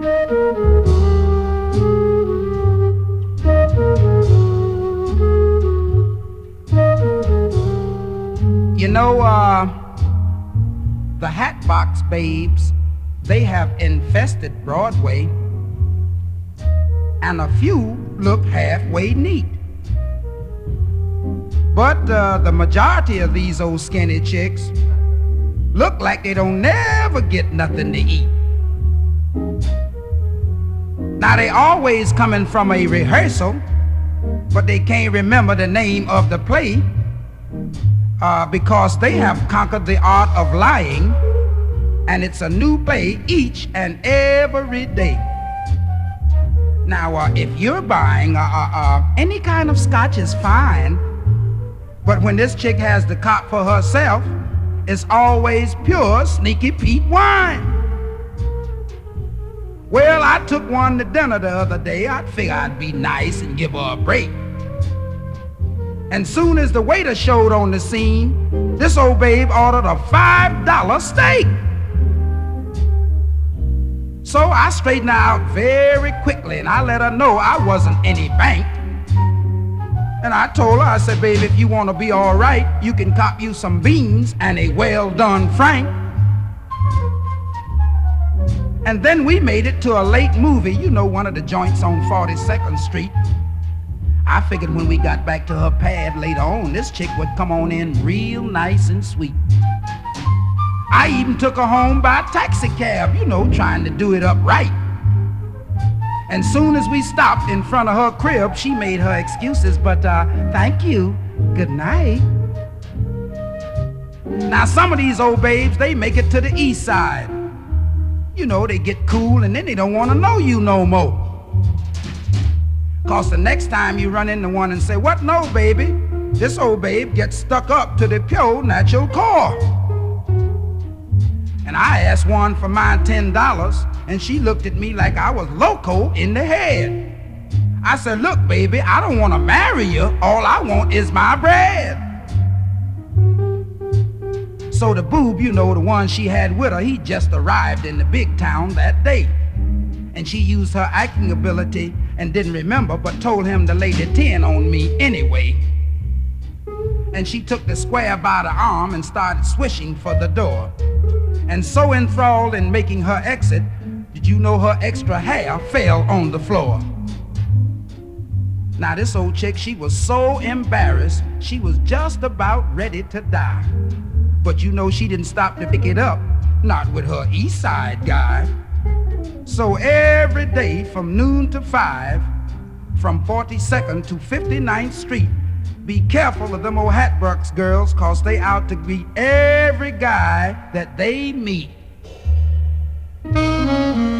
You know, the Hatbox Babes, they have infested Broadway, and a few look halfway neat. But the majority of these old skinny chicks look like they don't never get nothing to eat. Now they always coming from a rehearsal, but they can't remember the name of the play because they have conquered the art of lying, and it's a new play each and every day. Now if you're buying any kind of scotch is fine, but when this chick has the cop for herself, it's always pure Sneaky Pete wine. Well, I took one to dinner the other day. I figured I'd be nice and give her a break. And soon as the waiter showed on the scene, this old babe ordered a $5 steak. So I straightened her out very quickly, and I let her know I wasn't any bank. And I told her, I said, babe, if you want to be all right, you can cop you some beans and a well-done frank. And then we made it to a late movie, you know, one of the joints on 42nd Street. I figured when we got back to her pad later on, this chick would come on in real nice and sweet. I even took her home by taxi cab, you know, trying to do it up right. And soon as we stopped in front of her crib, she made her excuses, but thank you, good night. Now some of these old babes, they make it to the east side. You know, they get cool and then they don't want to know you no more. Cause the next time you run into one and say, what no, baby? This old babe gets stuck up to the pure natural core. And I asked one for my $10, and she looked at me like I was loco in the head. I said, look, baby, I don't want to marry you. All I want is my bread. So the boob, you know, the one she had with her, he just arrived in the big town that day. And she used her acting ability and didn't remember, but told him to lay the 10 on me anyway. And she took the square by the arm and started swishing for the door. And so enthralled in making her exit, did you know her extra hair fell on the floor? Now this old chick, she was so embarrassed, she was just about ready to die. But you know she didn't stop to pick it up, not with her east side guy. So every day from noon to 5, from 42nd to 59th Street, be careful of them old Hatbox girls, cause they out to beat every guy that they meet.